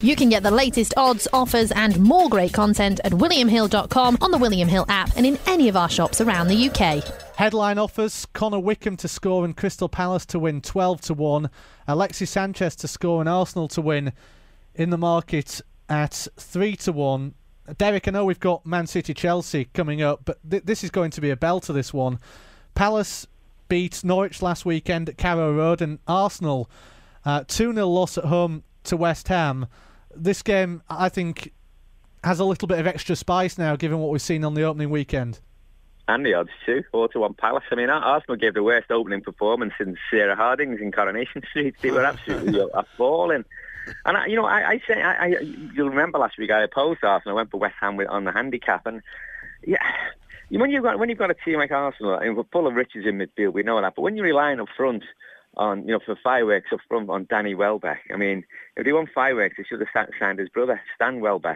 You can get the latest odds, offers and more great content at williamhill.com, on the William Hill app and in any of our shops around the UK. Headline offers: Connor Wickham to score and Crystal Palace to win 12-1. Alexis Sanchez to score and Arsenal to win in the market at 3-1. Derek, I know we've got Man City Chelsea coming up, but this is going to be a belter, this one. Palace beat Norwich last weekend at Carrow Road, and Arsenal 2-0 loss at home to West Ham. This game, I think, has a little bit of extra spice now, given what we've seen on the opening weekend. And the odds too, 4-1 Palace. I mean, Arsenal gave the worst opening performance since Sarah Harding's in Coronation Street. They were absolutely appalling. And you'll remember last week I opposed Arsenal. I went for West Ham on the handicap, and yeah, when you've got a team like Arsenal, and we're full of riches in midfield, we know that. But when you're relying up front on, for fireworks up front on Danny Welbeck, I mean, if they want fireworks, they should have signed his brother, Stan Welbeck.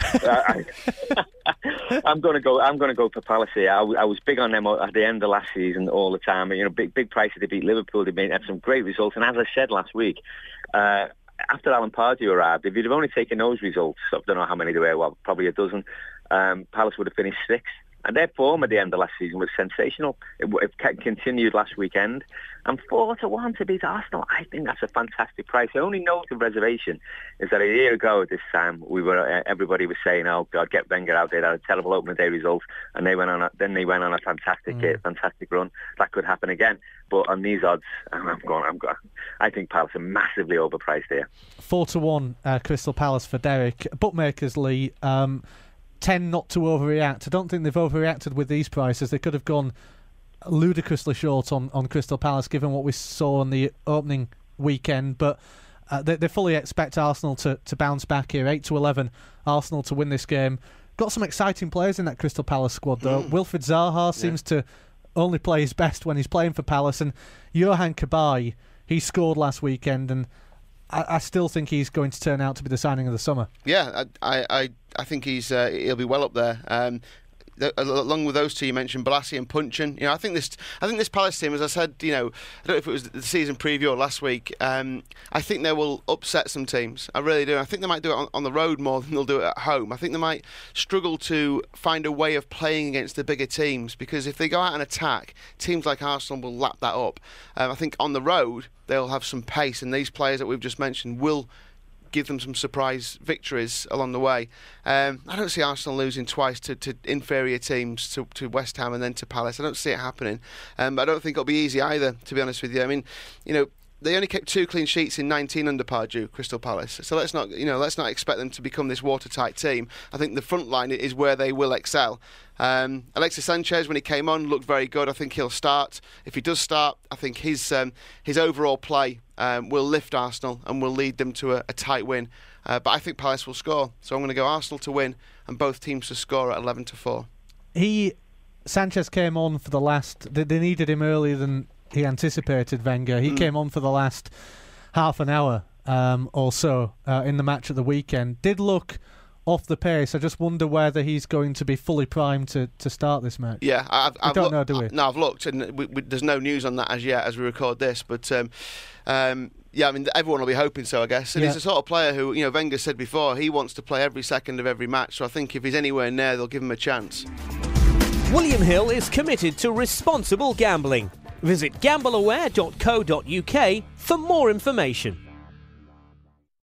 I'm going to go for Palace here. I was big on them at the end of last season all the time. Big prices. They beat Liverpool. They had some great results. And as I said last week, after Alan Pardew arrived, if you'd have only taken those results, I don't know how many there were, well, probably a dozen, Palace would have finished sixth. And their form at the end of last season was sensational. It continued last weekend. And 4-1 to beat Arsenal, I think that's a fantastic price. The only note of reservation is that a year ago at this time, everybody was saying, "Oh God, get Wenger out there." They had a terrible opening day result, and they went on a fantastic run. That could happen again. But on these odds, I think Palace are massively overpriced here. 4-1 Crystal Palace for Derek. Bookmakers, Lee, tend not to overreact. I don't think they've overreacted with these prices. They could have gone ludicrously short on Crystal Palace given what we saw on the opening weekend, but they fully expect Arsenal to bounce back here. 8-11 Arsenal to win this game. Got some exciting players in that Crystal Palace squad though. Wilfried Zaha seems to only play his best when he's playing for Palace, and Johan Cabaye, he scored last weekend, and I still think he's going to turn out to be the signing of the summer. Yeah, I think he'll be well up there. Along with those two you mentioned, Balassi and Punchin. I think this Palace team, as I said, I don't know if it was the season preview or last week, I think they will upset some teams. I really do. I think they might do it on the road more than they'll do it at home. I think they might struggle to find a way of playing against the bigger teams, because if they go out and attack, teams like Arsenal will lap that up. I think on the road they'll have some pace, and these players that we've just mentioned will give them some surprise victories along the way. I don't see Arsenal losing twice to inferior teams, to West Ham and then to Palace. I don't see it happening. But I don't think it'll be easy either, to be honest with you. I mean, they only kept 2 clean sheets in 19 under Pardew, Crystal Palace. So let's not expect them to become this watertight team. I think the front line is where they will excel. Alexis Sanchez, when he came on, looked very good. I think he'll start. If he does start, I think his overall play will lift Arsenal and will lead them to a tight win. But I think Palace will score. So I'm going to go Arsenal to win and both teams to score at 11-4. Sanchez came on for the last... They needed him earlier than he anticipated, Wenger. He came on for the last half an hour or so in the match at the weekend. Did look off the pace. I just wonder whether he's going to be fully primed to start this match. Yeah, I don't know, do we? No, I've looked, and there's no news on that as yet as we record this. But yeah, I mean, everyone will be hoping so, I guess. And he's the sort of player who, Wenger said before, he wants to play every second of every match. So I think if he's anywhere near, they'll give him a chance. William Hill is committed to responsible gambling. Visit gambleaware.co.uk for more information.